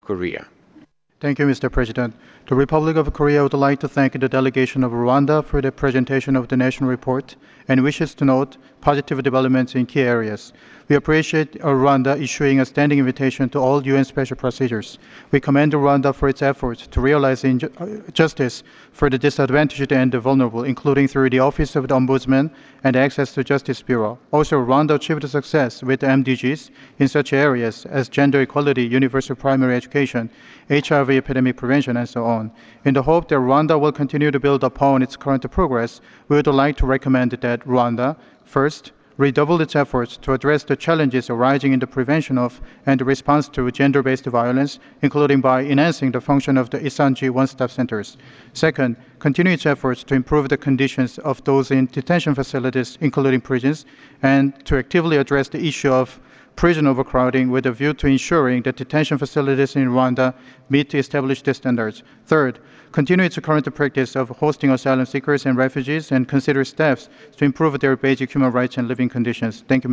Korea. Thank you, Mr. President. The Republic of Korea would like to thank the delegation of Rwanda for the presentation of the national report and wishes to note positive developments in key areas. We appreciate Rwanda issuing a standing invitation to all UN special procedures. We commend Rwanda for its efforts to realize justice for the disadvantaged and the vulnerable, including through the Office of the Ombudsman and Access to Justice Bureau. Also, Rwanda achieved success with the MDGs in such areas as gender equality, universal primary education, HIV epidemic prevention, and so on. In the hope that Rwanda will continue to build upon its current progress, we would like to recommend that Rwanda, first, redouble its efforts to address the challenges arising in the prevention of and response to gender-based violence, including by enhancing the function of the Isanji one-stop centers. Second, continue its efforts to improve the conditions of those in detention facilities, including prisons, and to actively address the issue of prison overcrowding with a view to ensuring that detention facilities in Rwanda meet established standards. Third, continue its current practice of hosting asylum seekers and refugees and consider steps to improve their basic human rights and living conditions. Thank you,